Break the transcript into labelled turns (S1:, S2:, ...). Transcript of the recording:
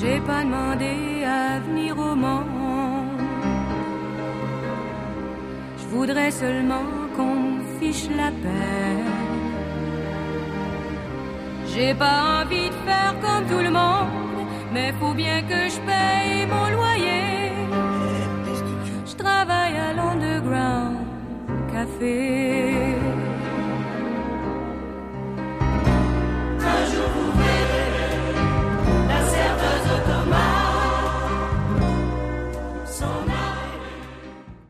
S1: J'ai pas demandé à venir au monde. Je voudrais seulement qu'on me fiche la paix. J'ai pas envie de faire comme tout le monde, mais faut bien que je paye mon loyer.